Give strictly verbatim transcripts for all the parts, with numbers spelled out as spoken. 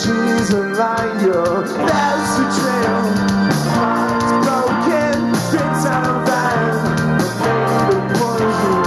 she's a liar. That's the trail. Heart's broken, things out of line. The poison.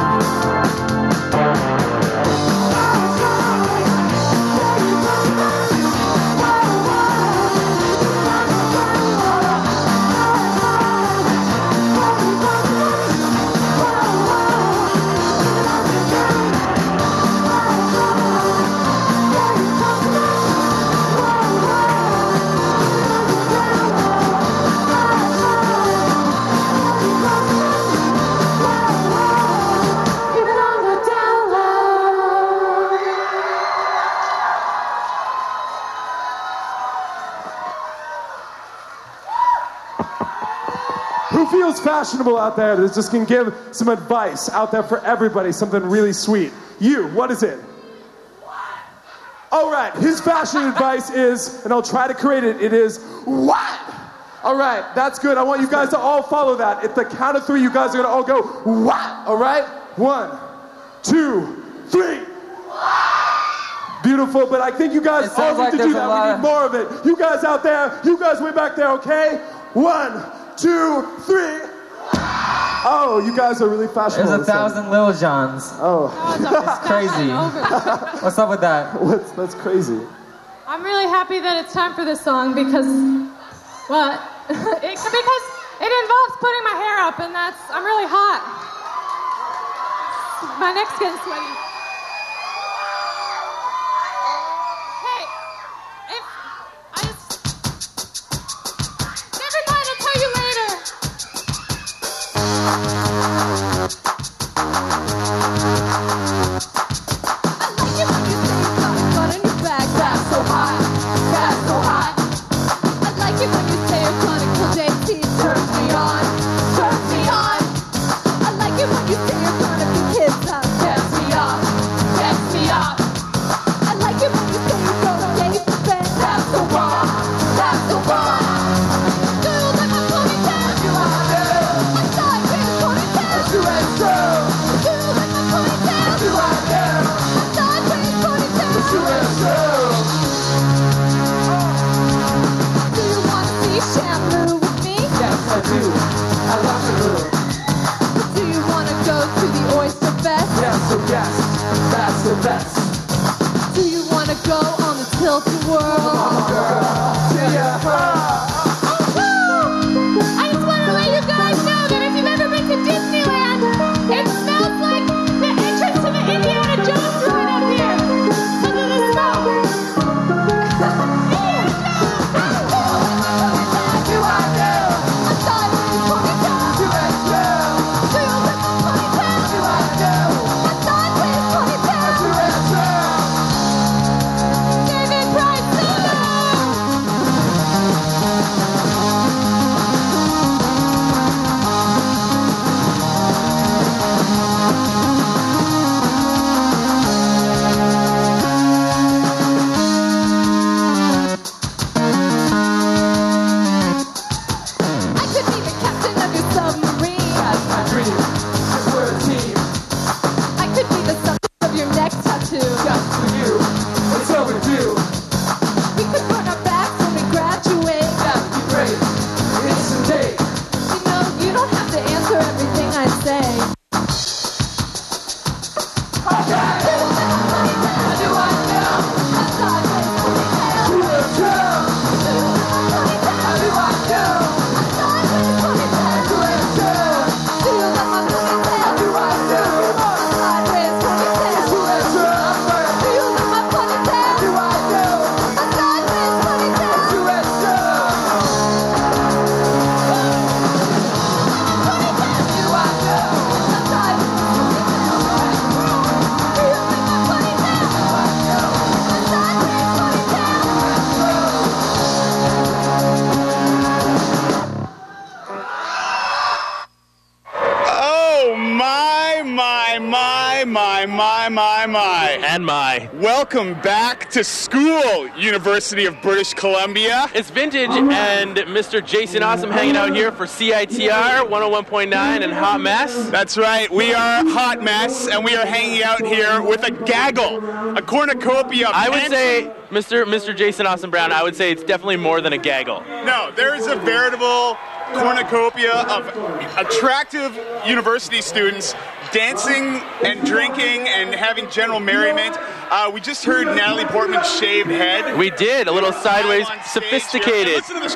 Who feels fashionable out there that just can give some advice out there for everybody, something really sweet? You, what is it? All right, his fashion advice is, and I'll try to create it, it is, what? All right, that's good. I want you guys to all follow that. At the count of three, you guys are going to all go, what? All right? One, two, three. Beautiful, but I think you guys all need like to do that. We need more of it. You guys out there, you guys way back there, okay? One, two, three. Oh, you guys are really fashionable. There's a thousand Lil Johns. Oh. That's crazy. What's up with that? What's, that's crazy. I'm really happy that it's time for this song because, well, it, because it involves putting my hair up, and that's, I'm really hot. My neck's getting sweaty. Hey, if, I just, never mind, I'll tell you later. I like it when you say you've got a gun in your bag. That's so hot, that's so hot. I like it when you say you're gonna kill J T. Turns me on, turns me on. I like it when you say you're gonna be kids up. Gets me off, gets me off. I like it when you say you're gonna get you for bed. That's so wrong, that's so wrong. Do you like my ponytail? You wanna do? I saw it with a ponytail. You ain't true. Do you like my ponytail? You wanna do? I saw it with a ponytail. You ain't true. Do you wanna see Shamu with me? Yes, I do. I love you. Do you wanna go to the Oyster Fest? Yes, oh yes, that's the best. Do you wanna go on the Tilt-A-Whirl? See ya. I just wanna let you guys know that if you've ever been to Disneyland, it smells like the entrance to the Indiana Jones ride up here because of the smoke. You are new. I saw it with his ponytail. You ain't true. Do you like my ponytail? You are new. I saw it with his ponytail. You ain't true. David Bryson! and my. Welcome back to school, University of British Columbia. It's Vintage and Mister Jason Awesome hanging out here for C I T R one oh one point nine and Hot Mess. That's right, we are Hot Mess, and we are hanging out here with a gaggle, a cornucopia. I would say, Mister Mister Jason Awesome Brown, I would say it's definitely more than a gaggle. No, there is a veritable cornucopia of attractive university students dancing and drinking and having general merriment. Uh, we just heard Natalie Portman's shaved head. We did, a little sideways, sophisticated. Listen to this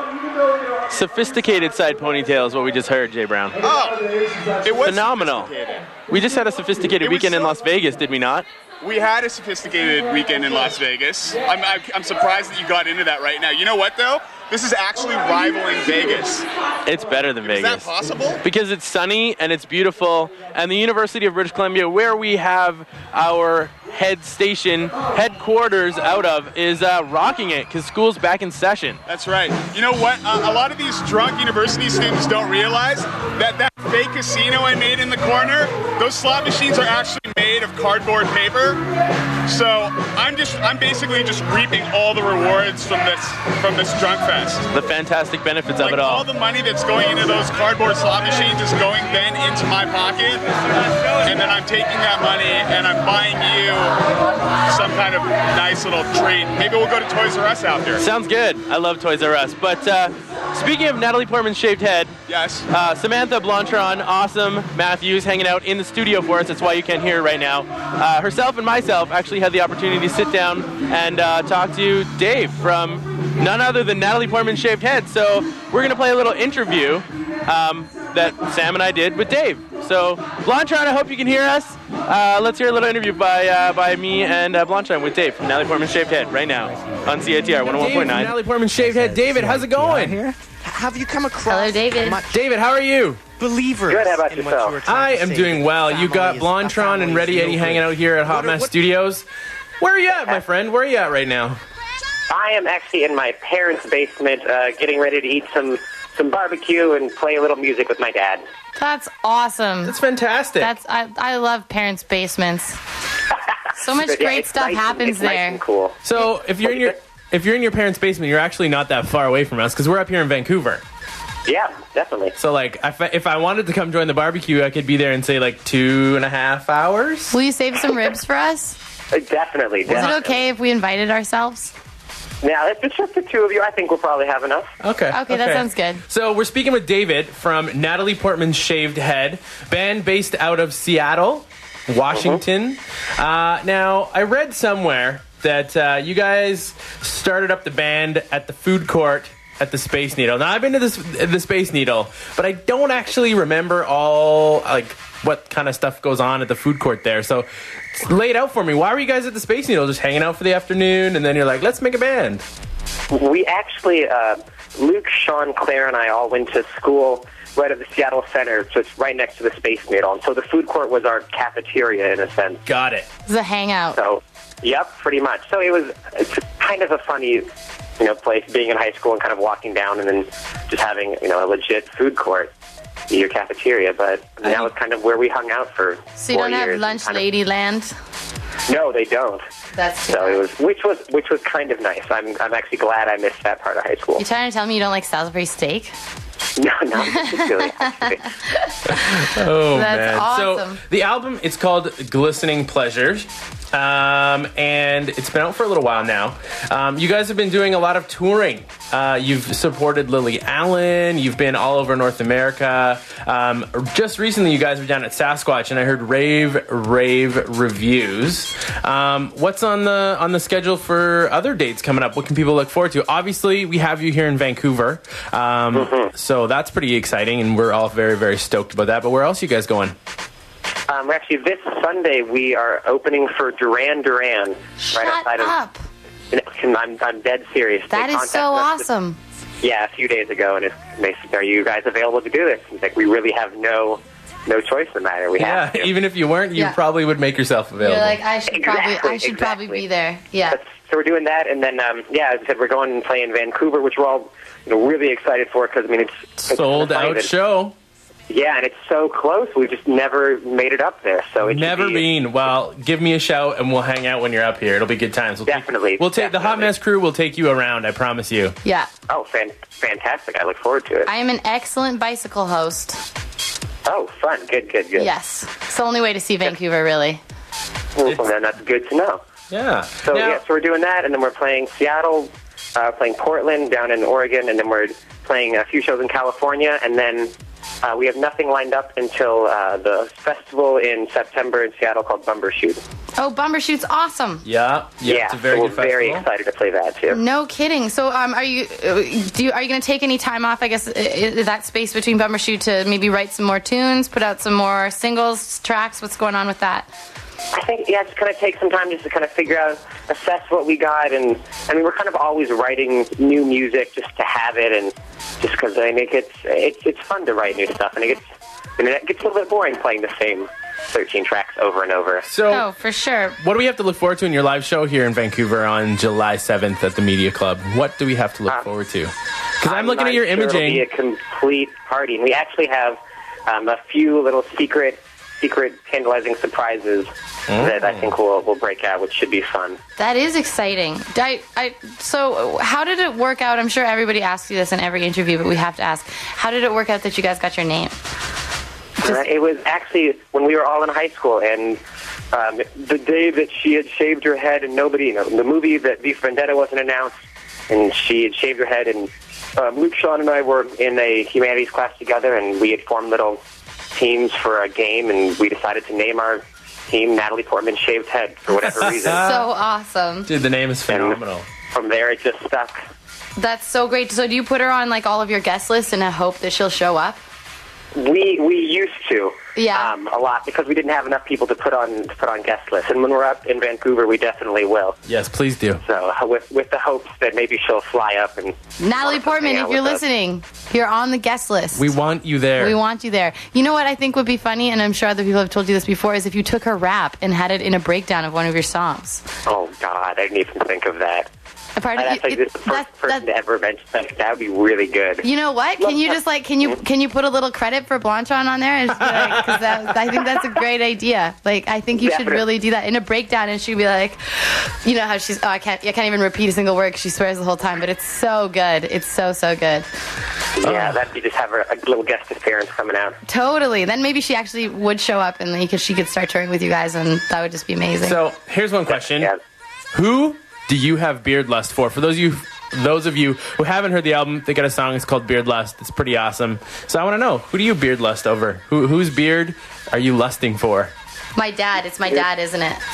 crowd. Sophisticated side ponytail is what we just heard, Jay Brown. Oh, it was phenomenal. We just had a sophisticated weekend so in Las Vegas, did we not? We had a sophisticated weekend in Las Vegas. I'm, I'm, I'm surprised that you got into that right now. You know what, though? This is actually rivaling Vegas. It's better than Vegas. Is that possible? Because it's sunny and it's beautiful, and the University of British Columbia, where we have our head station, headquarters out of, is uh, rocking it because school's back in session. That's right. You know what? Uh, a lot of these drunk university students don't realize that that fake casino I made in the corner, those slot machines are actually made of cardboard paper. So I'm just, I'm basically just reaping all the rewards from this, from this drunk fest. The fantastic benefits like of it all. All the money that's going into those cardboard slot machines is going then into my pocket, and then I'm taking that money and I'm buying you some kind of nice little treat. Maybe we'll go to Toys R Us after. Sounds good. I love Toys R Us. But uh, speaking of Natalie Portman's shaved head, yes, uh, Samantha Blantron, Awesome Matthews, hanging out in the studio for us. That's why you can't hear her right now. Uh, herself and myself actually had the opportunity to sit down and uh, talk to Dave from none other than Natalie Portman's shaved head. So we're going to play a little interview um, that Sam and I did with Dave. So Blantron, I hope you can hear us. Uh, let's hear a little interview by uh, by me and uh, Blantron with Dave from Natalie Portman's shaved head right now on C I T R one oh one point nine. Natalie Portman's shaved head. David, how's it going? Here? Have you come across? Hello, David. David, how are you? Believers. Good. How about in yourself? What you were trying I to am say, doing well. You got family is- Blantron and family Ready is Eddie no hanging good. out here at Hot What- Mess what- Studios. Where are you at, my friend? Where are you at right now? I am actually in my parents' basement, uh, getting ready to eat some some barbecue and play a little music with my dad. That's awesome. That's fantastic. That's I, I love parents' basements. So much Yeah, great it's stuff nice and- happens it's nice there. and cool. So if you're in your if you're in your parents' basement, you're actually not that far away from us because we're up here in Vancouver. Yeah, definitely. So like, if I, if I wanted to come join the barbecue, I could be there in say like two and a half hours. Will you save some ribs for us? Uh, definitely. Is it okay if we invited ourselves? Now, if it's just the two of you, I think we'll probably have enough. Okay. Okay, that sounds good. So we're speaking with David from Natalie Portman's Shaved Head, band based out of Seattle, Washington. Uh, now, I read somewhere that uh, you guys started up the band at the food court at the Space Needle. Now, I've been to this, the Space Needle, but I don't actually remember all, like, what kind of stuff goes on at the food court there. So lay it out for me. Why were you guys at the Space Needle just hanging out for the afternoon, and then you're like, let's make a band? We actually, uh, Luke, Sean, Claire, and I all went to school right at the Seattle Center, so it's right next to the Space Needle. And so the food court was our cafeteria, in a sense. Got it. It's a hangout. So, yep, pretty much. So it was it's kind of a funny, you know, place, being in high school and kind of walking down and then just having, you know, a legit food court, your cafeteria. But that was kind of where we hung out for So you four don't have years. lunch Kind of- lady land? No, they don't. That's too So it bad. was, which was, which was kind of nice. I'm, I'm actually glad I missed that part of high school. You trying to tell me you don't like Salisbury steak? No, not particularly. Actually. Oh, That's man. awesome. So the album, it's called Glistening Pleasures, um, and it's been out for a little while now. Um, you guys have been doing a lot of touring. Uh, you've supported Lily Allen. You've been all over North America. Um, just recently, you guys were down at Sasquatch, and I heard rave, rave reviews. Um, what's on the on the schedule for other dates coming up? What can people look forward to? Obviously, we have you here in Vancouver, um, Mm-hmm. so that's pretty exciting, and we're all very, very stoked about that. But where else are you guys going? Um, actually, this Sunday we are opening for Duran Duran right Shut outside up. of. And I'm, I'm dead serious. That They is so contacted us awesome. Yeah, a few days ago, and it's, they said, "Are you guys available to do this?" And like, we really have no no choice in the matter. We Yeah, have to. even if you weren't, you Yeah. probably would make yourself available. You're like, I should probably, Exactly, I should probably exactly. be there. Yeah. That's- so we're doing that, and then um, yeah, as I said, we're going and playing Vancouver, which we're all you know really excited for because I mean it's, it's Sold funny out that- show. Yeah, and it's so close. We just never made it up there. So it should Never be- been. Well, give me a shout and we'll hang out when you're up here. It'll be good times. We'll Definitely, Take, we'll take the Hot definitely. Mess crew. We'll take you around. I promise you. Yeah. Oh, fan- fantastic. I look forward to it. I am an excellent bicycle host. Oh, fun. Good, good, good. Yes. It's the only way to see Vancouver, really. Well, then that's good to know. Yeah. So, Now- yeah, so we're doing that, and then we're playing Seattle, uh, playing Portland down in Oregon, and then we're playing a few shows in California, and then uh, we have nothing lined up until uh, the festival in September in Seattle called Bumbershoot. Oh, Bumbershoot's awesome. Yeah. Yeah. Yeah, It's a very so good we're very festival. excited to play that, too. No kidding. So, um, are you uh, do you, are you going to take any time off? I guess i- is that space between Bumbershoot to maybe write some more tunes, put out some more singles, tracks? What's going on with that? I think, yeah, it's going to take some time just to kind of figure out, assess what we got, and I mean, we're kind of always writing new music just to have it, and just because I mean, it gets, it's, it's fun to write new stuff, and it gets, I mean, it gets a little bit boring playing the same thirteen tracks over and over. So, Oh, for sure. what do we have to look forward to in your live show here in Vancouver on July seventh at the Media Club? What do we have to look Uh, forward to? Because I'm looking not at your sure imaging. It'll be a complete party, and we actually have um, a few little secret, secret tantalizing surprises that I think will will break out, which should be fun. That is exciting. I, I, so, how did it work out? I'm sure everybody asks you this in every interview, but we have to ask. How did it work out that you guys got your name? Uh, it was actually when we were all in high school, and um, the day that she had shaved her head, and nobody, you know, the movie that V for Vendetta wasn't announced, and she had shaved her head, and um, Luke, Sean, and I were in a humanities class together, and we had formed little teams for a game, and we decided to name our team Natalie Portman Shaved Head for whatever reason. So awesome. Dude, the name is phenomenal. From there, it just stuck. That's so great. So, do you put her on like all of your guest lists in a hope that she'll show up? We we used to, Yeah. um, a lot because we didn't have enough people to put on to put on guest lists. And when we're up in Vancouver, we definitely will. Yes, please do. So uh, with with the hopes that maybe she'll fly up and Natalie want to Portman, hang if out you're with us. listening, you're on the guest list. We want you there. We want you there. You know what I think would be funny, and I'm sure other people have told you this before, is if you took her rap and had it in a breakdown of one of your songs. Oh God, I didn't even think of that. Pardon? I'd actually It- be the first that- person that- to ever mention that. That would be really good. You know what? Can you just like can you can you put a little credit for Blanchon on there? And just be like, 'cause that, I think that's a great idea. Like I think you should Definitely. really do that in a breakdown, and she'd be like, you know how she's oh I can't I can't even repeat a single word 'cause she swears the whole time, but it's so good. It's so so good. Yeah, that'd be just have her, a little guest appearance coming out. Totally. Then maybe she actually would show up, and because she could start touring with you guys, and that would just be amazing. So here's one question: Yeah. Who do you have Beard Lust for? For those of you, those of you who haven't heard the album, they got a song. It's called Beard Lust. It's pretty awesome. So I want to know, who do you beard lust over? Who, whose beard are you lusting for? My dad. It's my dad, isn't it?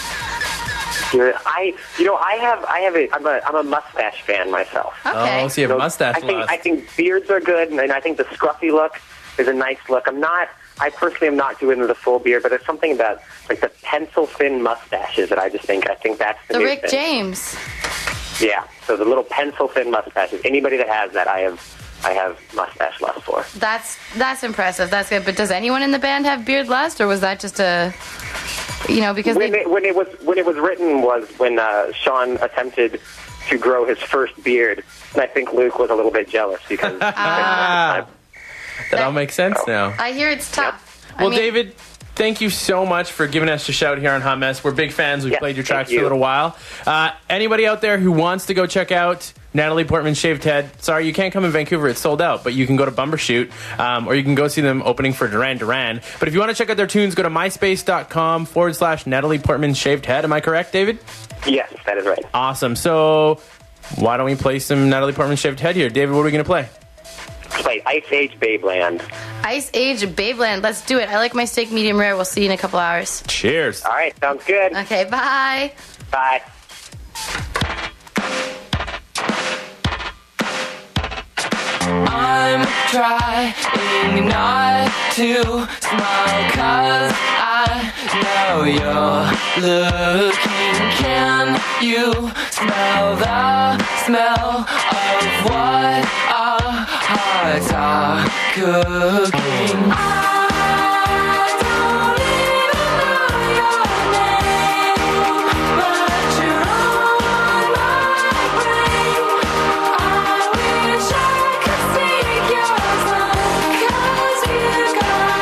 Yeah, I, you know, I have, I have a, I'm a, I'm a mustache fan myself. Okay. Oh, so you have So mustache I think, lust. I think beards are good, and I think the scruffy look is a nice look. I'm not, I personally am not doing the full beard, but there's something about like the pencil thin mustaches that I just think, I think that's the, The new Rick thing. James. Yeah, so the little pencil thin mustaches. Anybody that has that, I have, I have mustache lust for. That's that's impressive. That's good. But does anyone in the band have beard lust, or was that just a, you know, because When they, it, when it was when it was written was when uh, Sean attempted to grow his first beard, and I think Luke was a little bit jealous because. Ah, that all makes sense now. I hear it's tough. I Well, mean, David, thank you so much for giving us a shout here on Hot Mess. We're big fans. We've Yeah, played your thank tracks for you. a little while. Uh, anybody out there who wants to go check out Natalie Portman Shaved Head, sorry, you can't come in Vancouver. It's sold out, but you can go to Bumbershoot, um, or you can go see them opening for Duran Duran. But if you want to check out their tunes, go to myspace.com forward slash Natalie Portman Shaved Head. Am I correct, David? Yes, that is right. Awesome. So why don't we play some Natalie Portman Shaved Head here? David, what are we going to play? Play Ice Age Babeland. Ice Age Babeland. Let's do it. I like my steak medium rare. We'll see you in a couple hours. Cheers. All right, sounds good. Okay, bye. Bye. I'm trying not to smile 'cause I know you're looking. Can you smell the smell of what our hearts are cooking? I don't even know your name, but you're on my brain. I wish I could speak your song, 'cause you got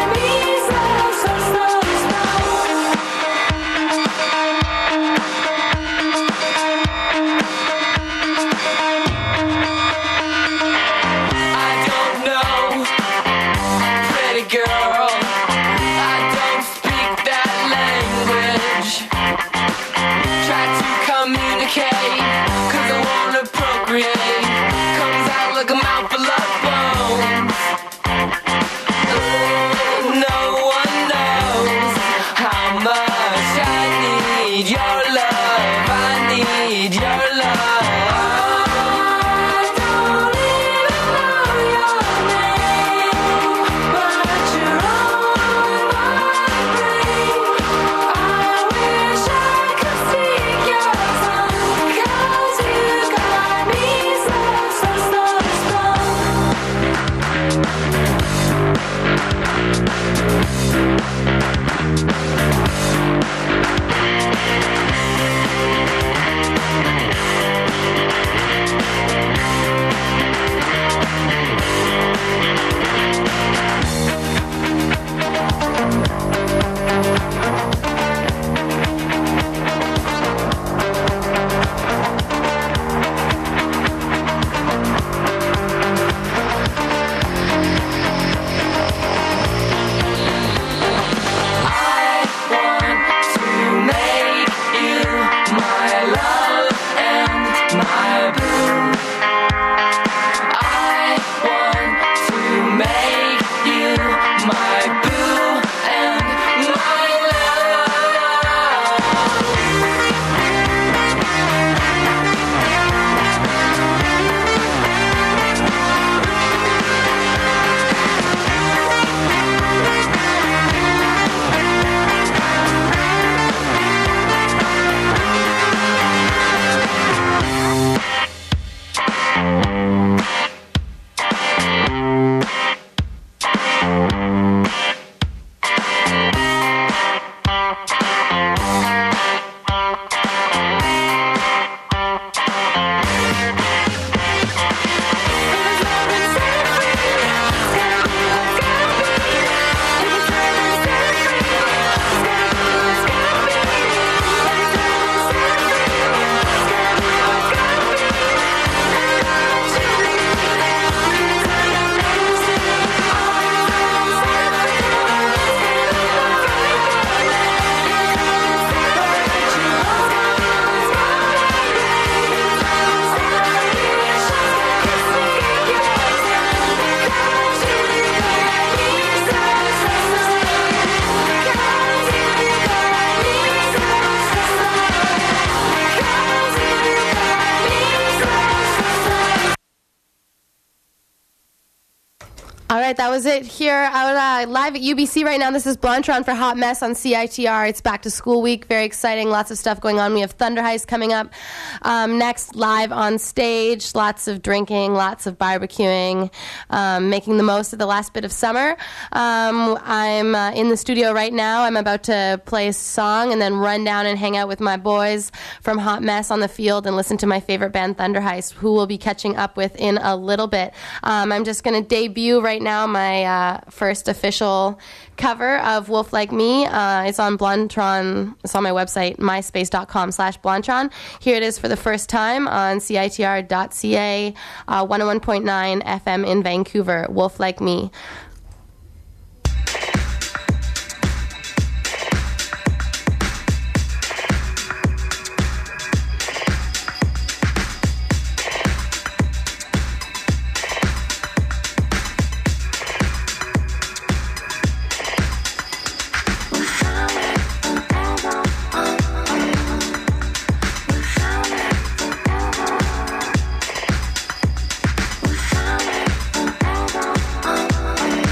All right, that was it here out uh, live at U B C right now. This is Blondtron for Hot Mess on C I T R. It's back to school week. Very exciting. Lots of stuff going on. We have Thunder Heist coming up um, next live on stage. Lots of drinking, lots of barbecuing, um, making the most of the last bit of summer. Um, I'm uh, in the studio right now. I'm about to play a song and then run down and hang out with my boys from Hot Mess on the field and listen to my favorite band, Thunder Heist, who we'll be catching up with in a little bit. Um, I'm just going to debut right now my uh, first official cover of Wolf Like Me. Uh, it's on Blondtron. It's on my website, myspace.com slash Blondtron. Here it is for the first time on C I T R dot C A, uh, one oh one point nine F M in Vancouver, Wolf Like Me. We're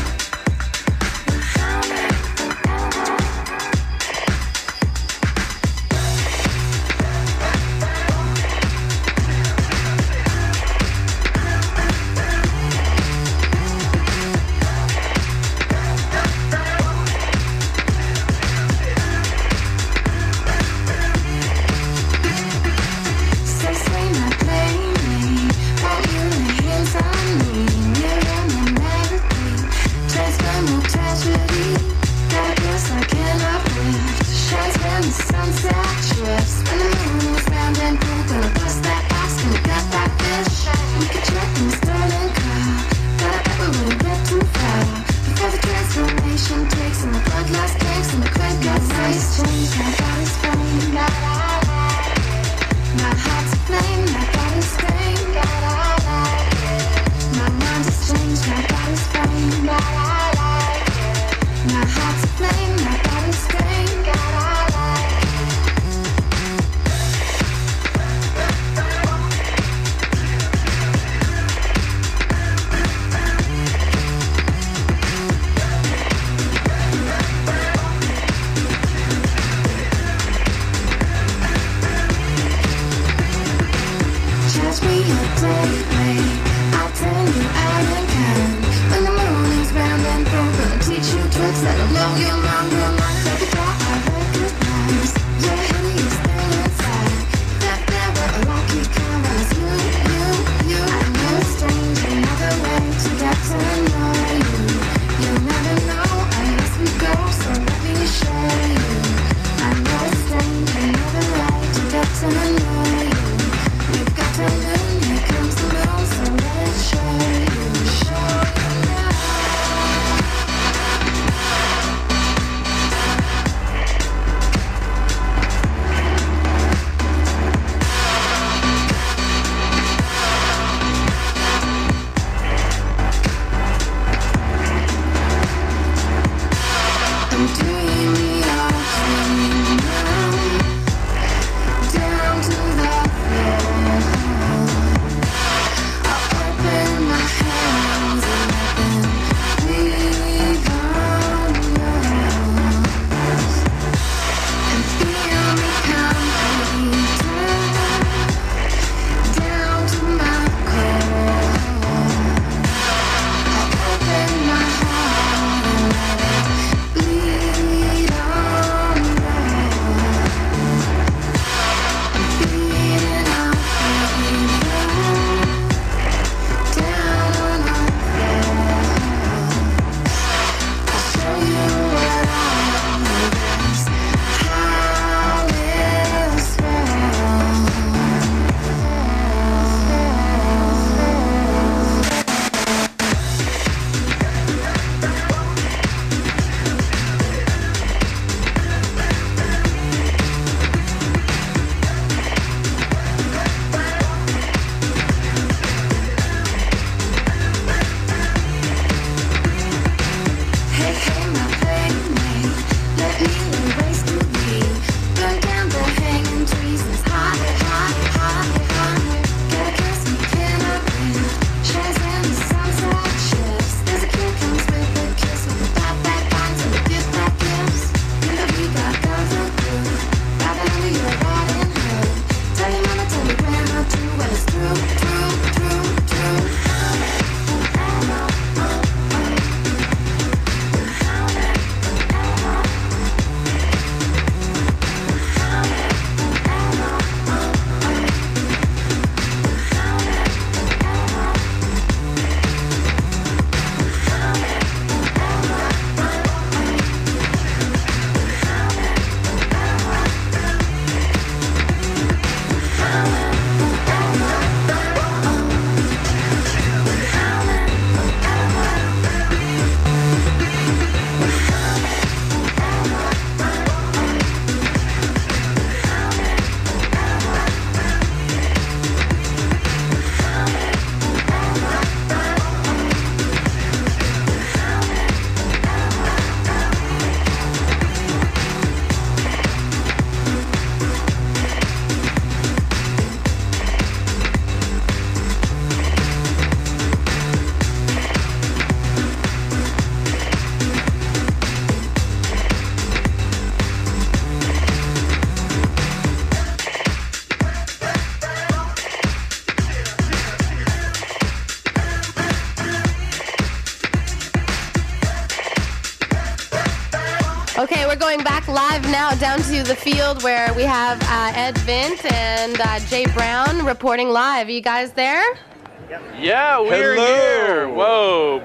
we're going back live now down to the field where we have uh, Ed Vint and uh, Jay Brown reporting live. Are you guys there? Yeah, we're Hello. here. Whoa.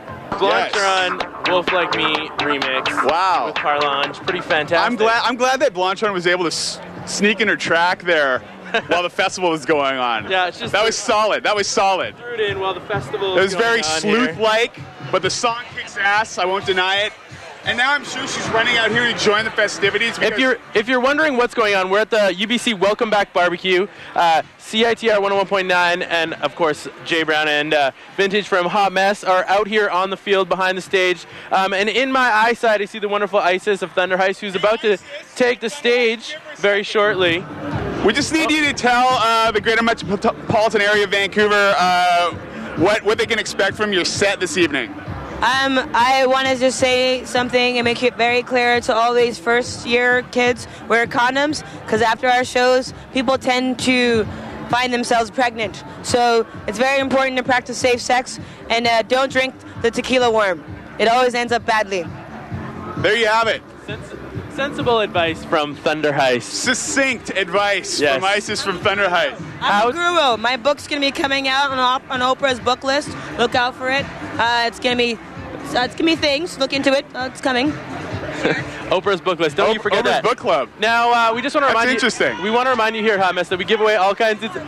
Blantron, Wolf Like Me remix. Wow. With Carlange. Pretty fantastic. I'm glad. I'm glad that Blantron was able to s- sneak in her track there while the festival was going on. Yeah, it's just that was solid. That was solid. Threw it in while the festival It was was very going on here. sleuth-like, but the song kicks ass. I won't deny it. And now I'm sure she's running out here to join the festivities. If you're if you're wondering what's going on, we're at the U B C Welcome Back Barbecue, uh, C I T R one oh one point nine, and of course Jay Brown and uh, Vintage from Hot Mess are out here on the field behind the stage. Um, and in my eyesight, I see the wonderful Isis of Thunder Heist, who's about to take the stage very shortly. We just need you to tell uh, the greater metropolitan area of Vancouver uh, what what they can expect from your set this evening. Um, I want to just say something and make it very clear to all these first-year kids: wear condoms, because after our shows, people tend to find themselves pregnant. So it's very important to practice safe sex, and uh, don't drink the tequila worm. It always ends up badly. There you have it. Sens- sensible advice from Thunder Heist. Succinct advice Yes. from Isis from Thunder Heist. I'm a guru. My book's going to be coming out on, op- on Oprah's book list. Look out for it. Uh, it's going to be uh, it's going to be things. Look into it. Uh, it's coming. Oprah's book list. Don't O- you forget Oprah's that. book club. Now, uh, we just want to That's remind interesting. you. We want to remind you here at Hot Mess that we give away all kinds of. Uh,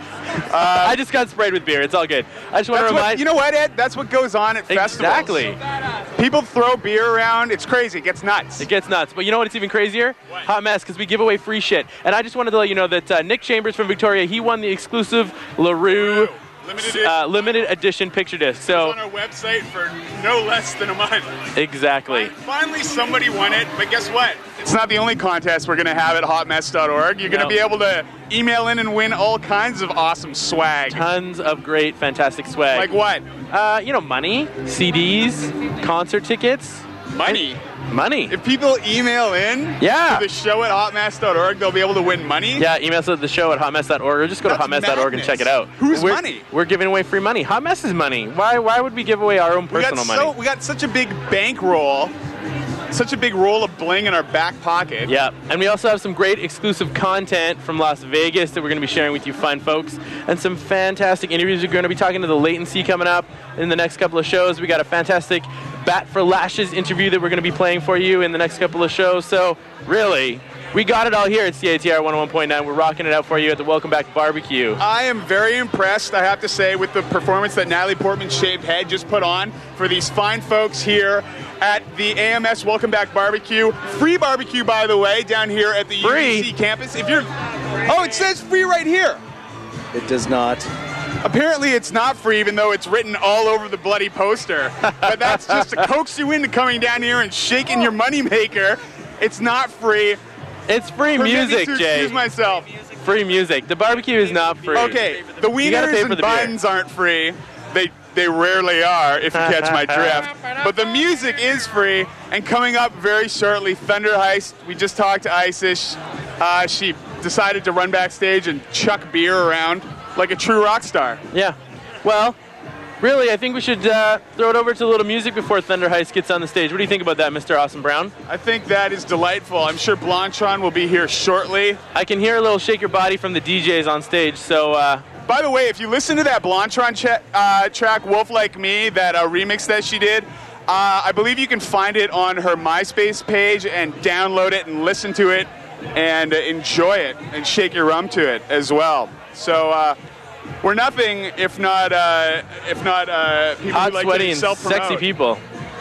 I just got sprayed with beer. It's all good. I just want to That's remind what, you know what, Ed? That's what goes on at festivals. Exactly. People throw beer around. It's crazy. It gets nuts. It gets nuts. But you know what? It's even crazier? What? Hot Mess, because we give away free shit. And I just wanted to let you know that uh, Nick Chambers from Victoria, he won the exclusive LaRue Limited, uh, limited edition picture disc. So on our website for no less than a month. Exactly. Finally, somebody won it, but guess what? It's not the only contest we're going to have at hot mess dot org. You're going to No. be able to email in and win all kinds of awesome swag. Tons of great, fantastic swag. Like what? Uh, you know, money, C Ds, concert tickets. Money? Money. If people email in Yeah. to the show at hot mess dot org, they'll be able to win money? Yeah, email us at the show at hot mess dot org or just go That's to hot mess dot org and madness. check it out. Whose we're, money? We're giving away free money. Hot Mess's money. Why Why would we give away our own We got, personal so, money? we got such a big bankroll, such a big roll of bling in our back pocket. Yeah, and we also have some great exclusive content from Las Vegas that we're going to be sharing with you fine folks, and some fantastic interviews. We're going to be talking to the Latency coming up in the next couple of shows. We got a fantastic Bat for Lashes interview that we're going to be playing for you in the next couple of shows. So, really, we got it all here at C I T R one oh one point nine. We're rocking it out for you at the Welcome Back Barbecue. I am very impressed, I have to say, with the performance that Natalie Portman's shaved head just put on for these fine folks here at the A M S Welcome Back Barbecue. Free barbecue, by the way, down here at the Free? U B C campus. If you're, oh, it says free right here. It does not. Apparently it's not free, even though it's written all over the bloody poster. But that's just to coax you into coming down here and shaking your moneymaker. It's not free. It's free Permit me music, to Jay. excuse myself. Free music. The barbecue is not free. Okay, the You gotta wieners pay for and the beer. buns aren't free. They they rarely are, if you catch my drift. But the music is free, and coming up very shortly, Thunder Heist. We just talked to Isis. Uh, she decided to run backstage and chuck beer around like a true rock star. Yeah. Well, really, I think we should uh, throw it over to a little music before Thunder Heist gets on the stage. What do you think about that, Mister Awesome Brown? I think that is delightful. I'm sure Blantron will be here shortly. I can hear a little shake your body from the D Js on stage, so... Uh, By the way, if you listen to that Blantron ch- uh, track, Wolf Like Me, that uh, remix that she did, uh, I believe you can find it on her MySpace page and download it and listen to it and uh, enjoy it and shake your rum to it as well. So uh, we're nothing if not uh, if not uh, people hot, who like sweaty, to and self-promote. sexy people.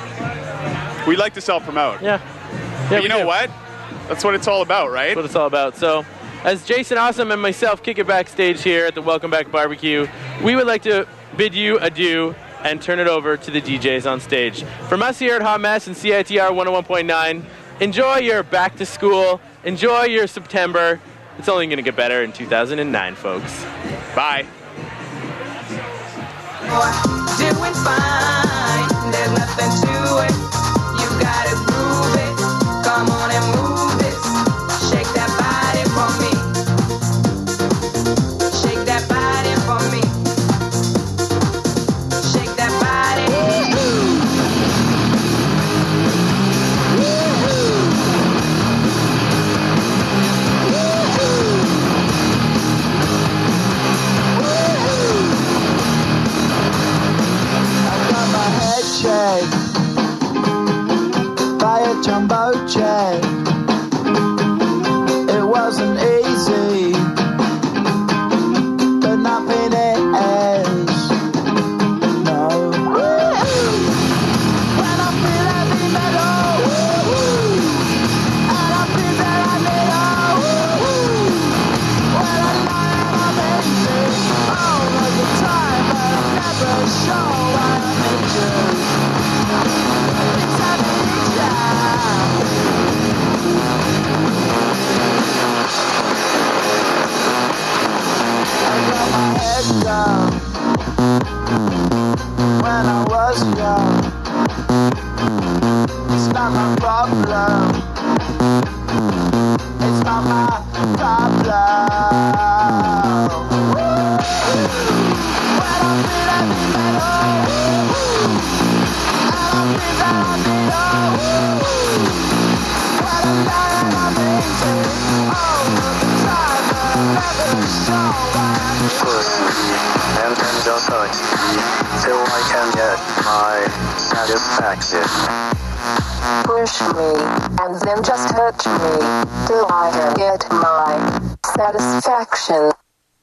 We like to self-promote. Yeah. But we you know do. what? That's what it's all about, right? That's what it's all about. So, as Jason Awesome and myself kick it backstage here at the Welcome Back Barbecue, we would like to bid you adieu and turn it over to the D Js on stage. From us here at Hot Mess and C I T R one oh one point nine, enjoy your back to school, enjoy your September. It's only going to get better in two thousand nine, folks. Bye. Doing fine, there's nothing to it. You gotta groove it. Come on and move this. Shake that body for me. Shake that body for me. Shake that body. dead by a jumbo jet. It wasn't easy, but nothing is. No. When I feel heavy metal, and I feel that I need all. When I lie and I'm empty all of the time, but I'm never sure why I'm injured. It's happening down. I got my head down when I was young. It's not my problem. It's not my problem. When I feel heavy metal, and I feel that I need all. When I'm dying, I'm empty all of the time, but I'm never sure why I'm Push and then just touch till I can get my satisfaction. Push me, and then just touch me, till I can get my satisfaction.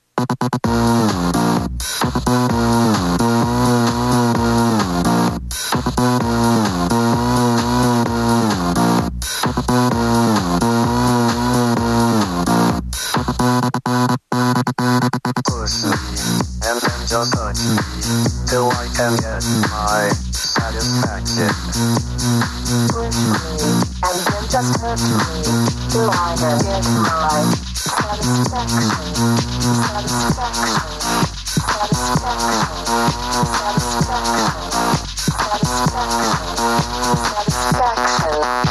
Push and then just touch till I can get my satisfaction. Push me, and then just touch me, till I can get my satisfaction. Satisfaction. Satisfaction. Satisfaction.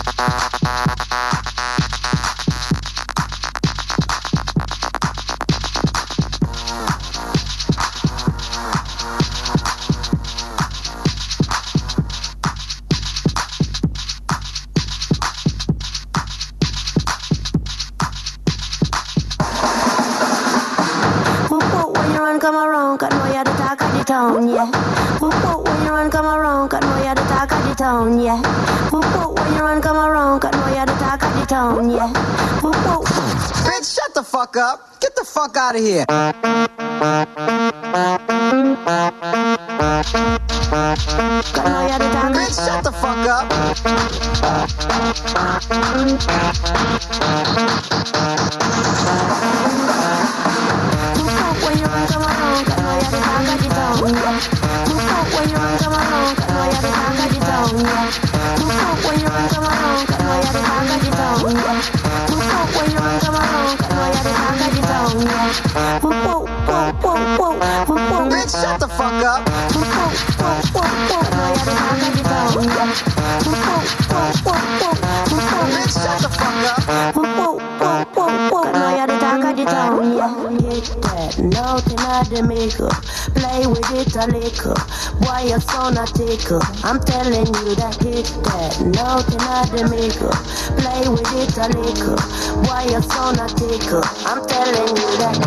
Come around, cause know you're the talk of the town, yeah. Whoop whoop, when you run, come around, cause know you're the talk of the town, yeah. Whoop whoop, when you run, come around, cause know you're the talk of the town, yeah. Whoop whoop. Bitch, shut the fuck up. Get the fuck out of here. Bitch, shut the fuck up. When you run, come around, cause know you're the talk of the town, yeah. Whoop whoop, when you run, come around, cause know you're the talk of the town, yeah. Whoop whoop, when you run, come around, cause know you're the talk of the town, yeah. Whoop whoop, when you run, come around, cause know you're the talk of the town, yeah. Whoop whoop, whoop whoop whoop, whoop whoop. Bitch, shut the fuck up. Whoop whoop, whoop whoop whoop, know you're the talk of the town, yeah. Whoop whoop, whoop whoop whoop, whoop whoop. Bitch, shut the fuck up. Whoop whoop, whoop whoop whoop, know you're the talk of the town, yeah. Hit that, nothing of the makeup. Play with it a little. Boy, your son a taker. I'm telling you that hit that, nothing of the makeup. Play with it a little. Boy, your son a taker. I'm telling you that.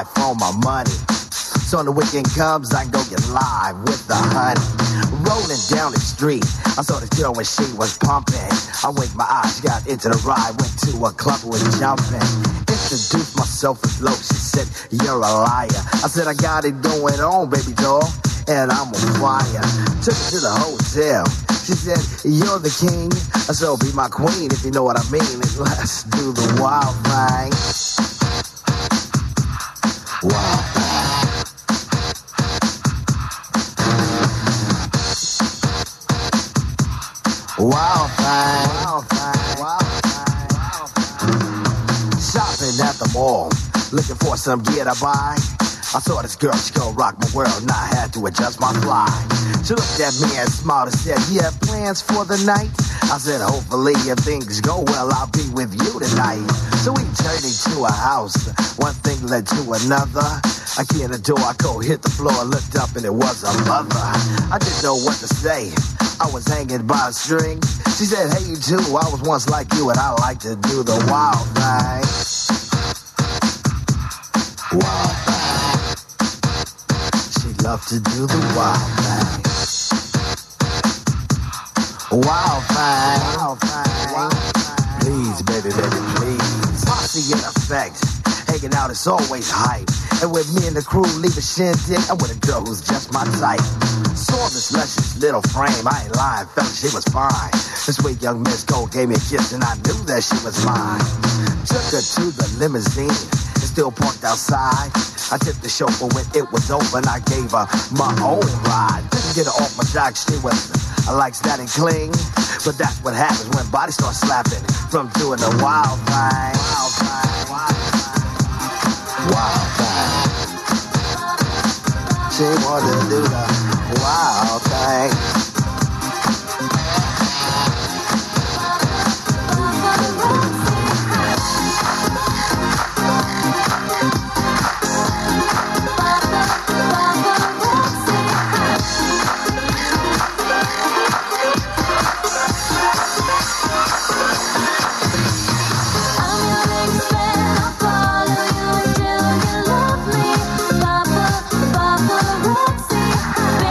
life for my money. So when the weekend comes, I go get live with the honey. Rolling down the street, I saw this girl when she was pumping. I winked my eyes, got into the ride, went to a club, was jumping. Introduced myself as low, she said, you're a liar. I said, I got it going on, baby doll, and I'm on fire. Took her to the hotel. She said, you're the king, so be my queen if you know what I mean. And let's do the wild thing. Wild thing. Wild thing. Wild thing. Wild thing. Shopping at the mall, looking for some gear to buy. I saw this girl, she gon' rock my world, and I had to adjust my fly. She looked at me and smiled and said, you have plans for the night? I said, hopefully if things go well, I'll be with you tonight. So we journeyed to a house, one thing led to another. I key in the door, I go hit the floor, looked up and it was a mother. I didn't know what to say, I was hanging by a string. She said, hey you too, I was once like you and I like to do the wild thing. Wild thing. Love to do the wild thing. Wild thing. Wild thing. Please, baby, baby, please. Posse in effect. Hanging out is always hype. And with me and the crew leave a shindig, I'm with a girl who's just my type. Saw this luscious little frame. I ain't lying, fella, she was fine. This sweet young Miss Gold gave me a kiss and I knew that she was mine. Took her to the limousine. Still parked outside. I tipped the chauffeur when it was over and I gave her my own ride. Didn't get her off my jock, she was I like static cling. But that's what happens when bodies start slapping from doing the wild thing. Wild thing. Wild thing. She wanted to do the wild thing. Baby,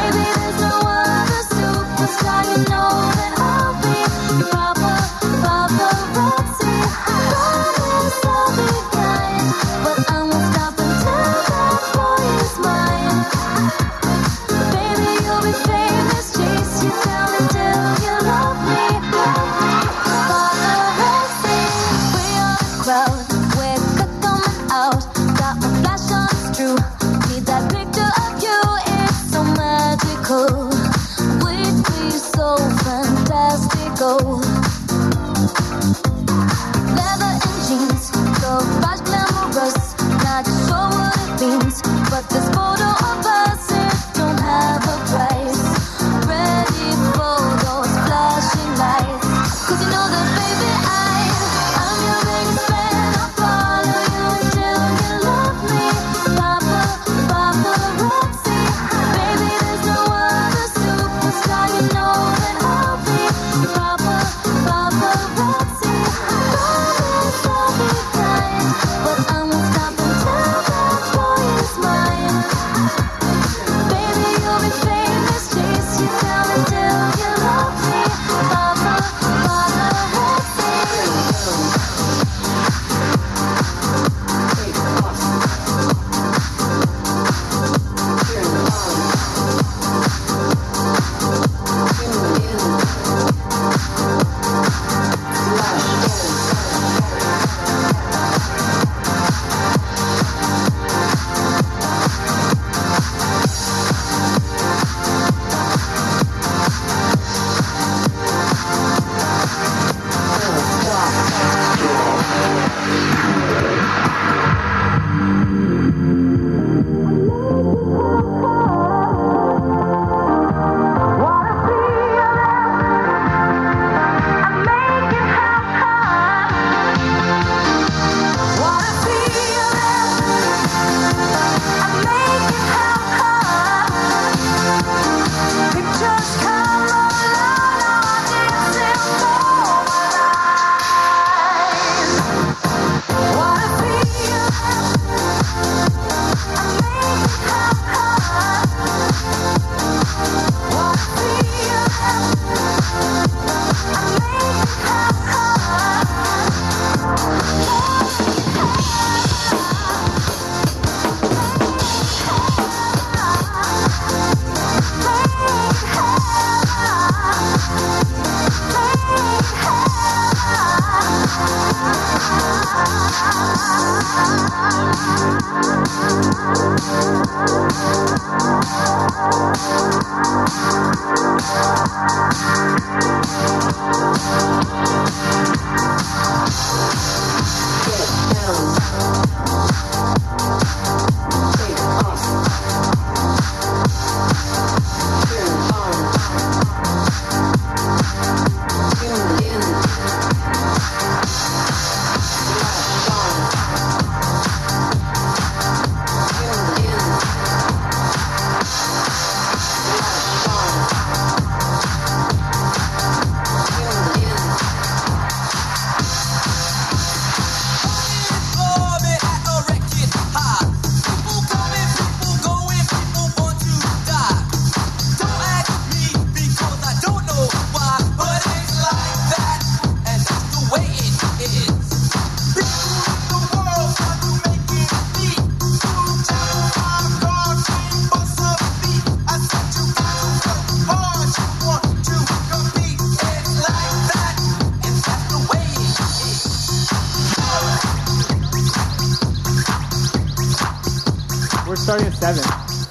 starting at seven.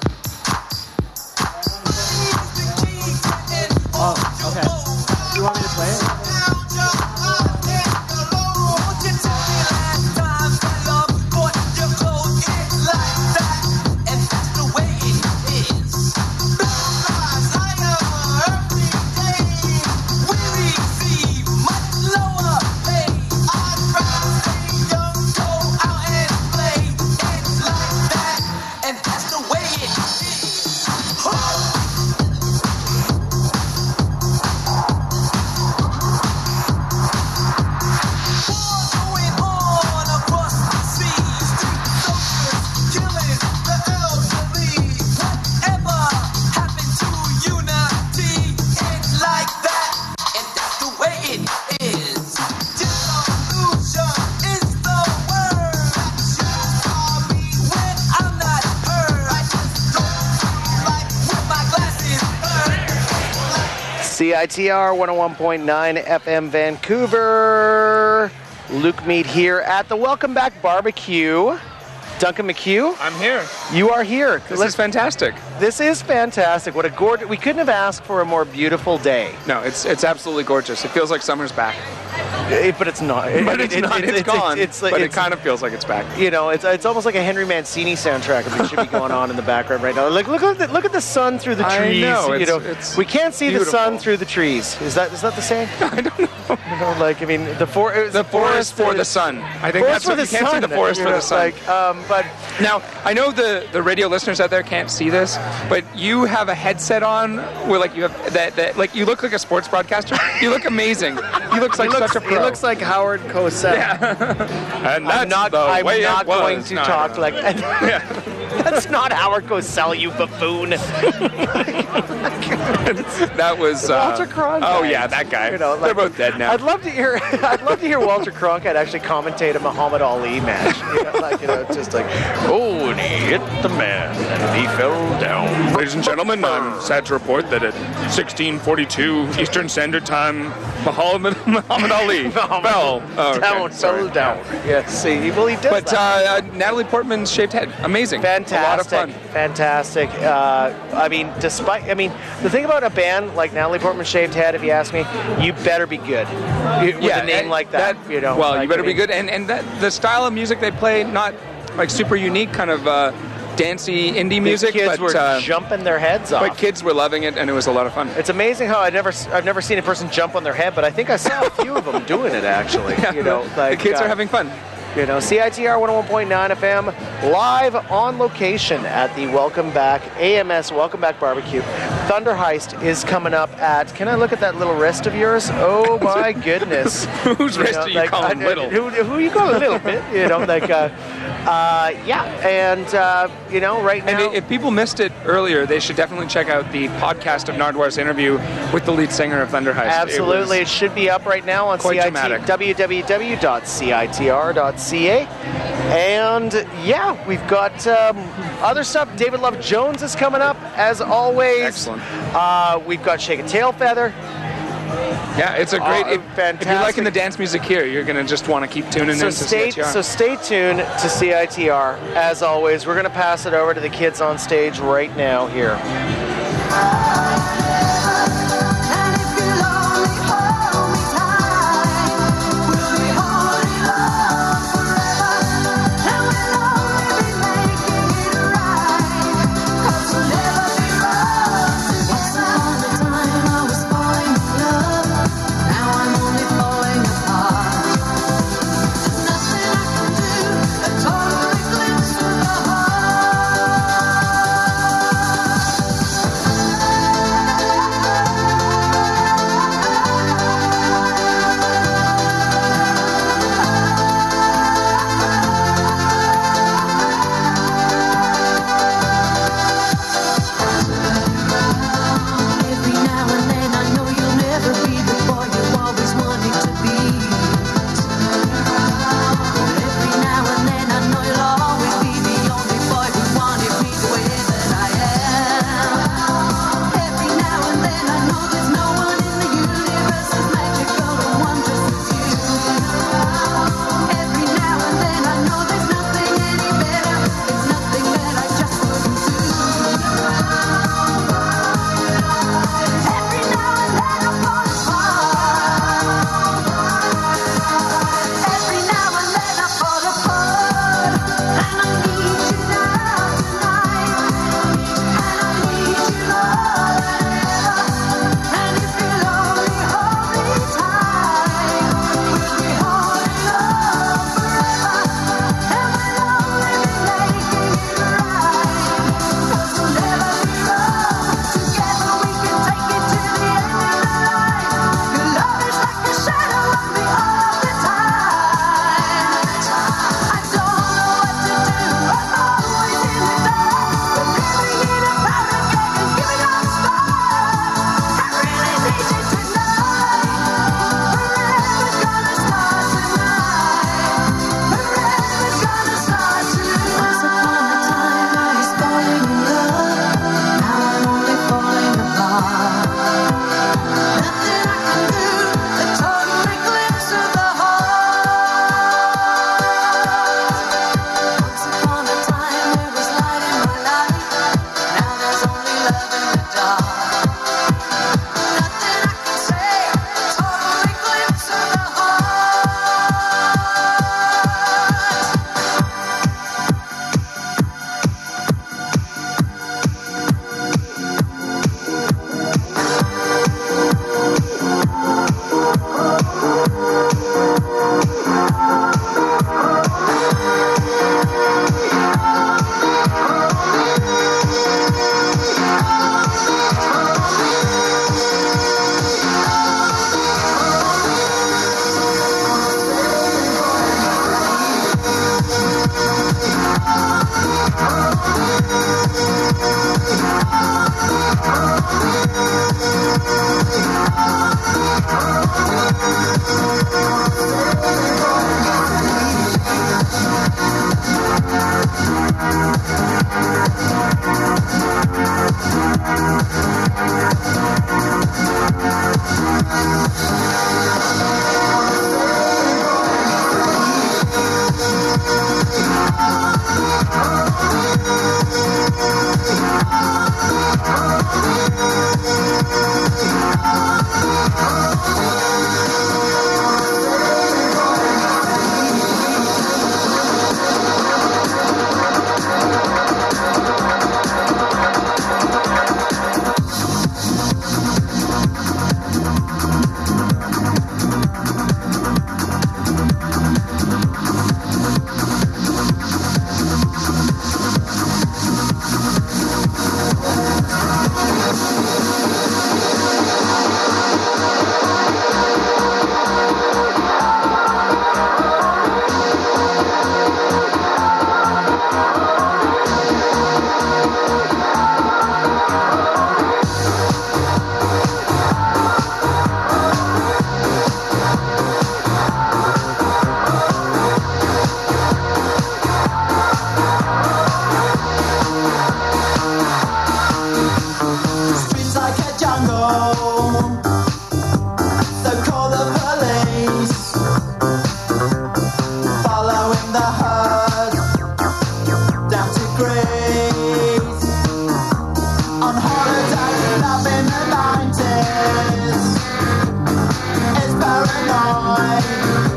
Oh, okay. You want me to play it? C I T R one oh one point nine F M Vancouver. Luke Mead here at the Welcome Back Barbecue. Duncan McHugh. I'm here. You are here. This Let's, is fantastic. This is fantastic. What a gorgeous... We couldn't have asked for a more beautiful day. No, it's it's absolutely gorgeous. It feels like summer's back. It, but it's not. It, but it's it, not. It, it's, it's gone. It's, but it's, it kind of feels like it's back. You know, it's it's almost like a Henry Mancini soundtrack that should be going on in the background right now. Like, look at the, look at the sun through the trees. I know. You It's, know, it's we can't see beautiful. the sun through the trees. Is that is that the same? I don't know. You know, like I mean, the for the forest, forest for the sun. I think that's what the you can't sun, see the forest you for know, the sun. Like, um, but now I know the the radio listeners out there can't see this, but you have a headset on where like you have that, that like you look like a sports broadcaster. You look amazing. He looks like he looks, such a pro. He looks like Howard Cosell. Yeah. And that's I'm not, the I'm way not it was. going to No, talk no, no. like That's not Howard Cosell, you buffoon. That was uh, Walter Cronkite. Oh yeah, that guy. You know, like, They're both dead now. I'd love to hear. I'd love to hear Walter Cronkite actually commentate a Muhammad Ali match. You know, like you know, just like, oh, and he hit the man, and he fell down. Ladies and gentlemen, I'm sad to report that at sixteen forty-two Eastern Standard Time, Muhammad, Muhammad Ali fell. Oh, okay. down, Sorry. fell down. Yeah, see, well, he does But that. uh, uh, Natalie Portman's shaved head, amazing. Fantastic, a lot of fun. fantastic. Uh, I mean, despite, I mean, the thing about a band like Natalie Portman Shaved Head, if you ask me, you better be good with yeah, a name and like that. you know, well, like, you better I be mean, good, and and that, the style of music they play, not like super unique, kind of uh, dancey indie the music. kids but, were uh, jumping their heads off. But kids were loving it, and it was a lot of fun. It's amazing how I never, I've never seen a person jump on their head, but I think I saw a few of them doing it actually. Yeah, you know, the, like the kids uh, are having fun. You know, C I T R one oh one point nine F M, live on location at the Welcome Back, A M S Welcome Back Barbecue. Thunder Heist is coming up at, can I look at that little wrist of yours? Oh my goodness. Whose wrist are you like, calling I- little? Who, who you calling little bit? You know, like, uh, uh, yeah, and, uh, you know, right now. And if people missed it earlier, they should definitely check out the podcast of Nardwar's interview with the lead singer of Thunder Heist. Absolutely. It, It should be up right now on quite C I T, dramatic. w w w dot c i t r dot c a. And yeah, we've got um, other stuff. David Love Jones is coming up, as always. Excellent. Uh, we've got Shake a Tail Feather. Yeah, it's a great. Uh, if, fantastic. if you're liking the dance music here, you're going to just want to keep tuning So in to stay, C I T R. so stay tuned to C I T R. As always, we're going to pass it over to the kids on stage right now here. Totally glimpse of the heart. jungle. So call the police. Following the herd down to Greece. On holiday, love in the nineties. It's paranoid.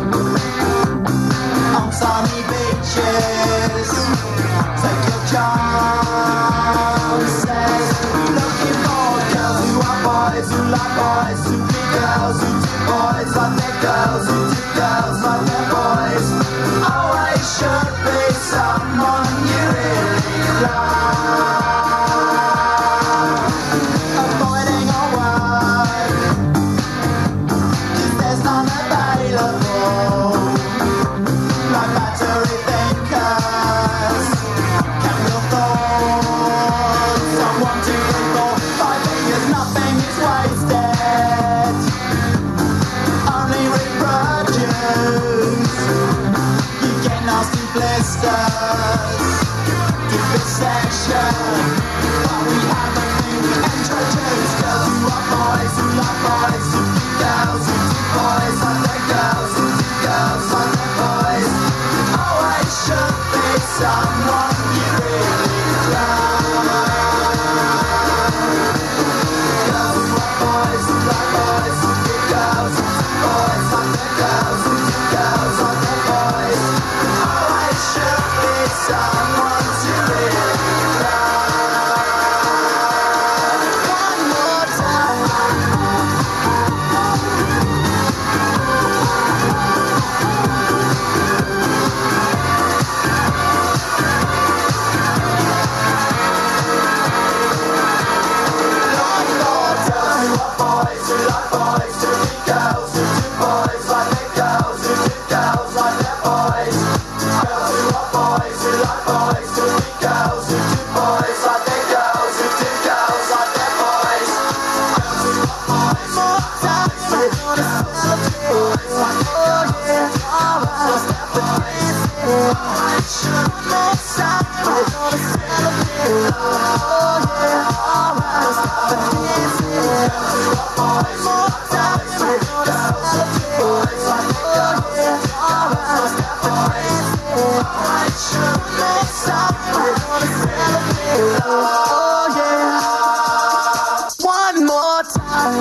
On sunny beaches, take your chances. Looking for girls who are boys, who like boys, who be girls, who do boys like their girls, who do girls like their boys. Always should be someone you really love. Avoiding all work, 'cause there's none available. Like battery thinkers, chemical thoughts. Someone to recall. Five fingers, nothing is wasted. Only reproduce. You get nasty blisters. Give it section. But we haven't been introduced. Girls who are boys, who love boys, who be girls, who do boys like their girls, who do girls like their boys. Always should be someone you really love. Girls who are boys, who like boys, who be girls, who do boys like their girls, who do girls like their boys. Always should be someone to really love. One more time. One more time.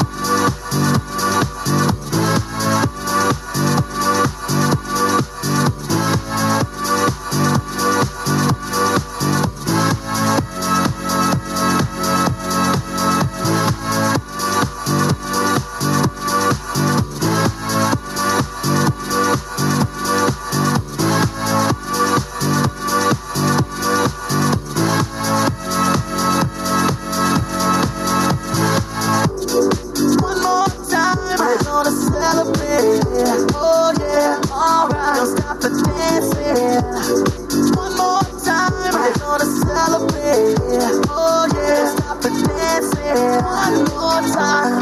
One more time, we're gonna celebrate. Oh yeah, alright, don't stop the dancing. One more time, we're gonna celebrate. Oh yeah, don't stop the dancing. One more time.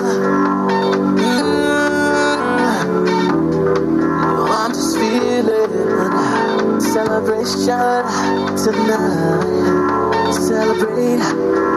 Mm-hmm. I'm just feeling celebration tonight. Celebrate.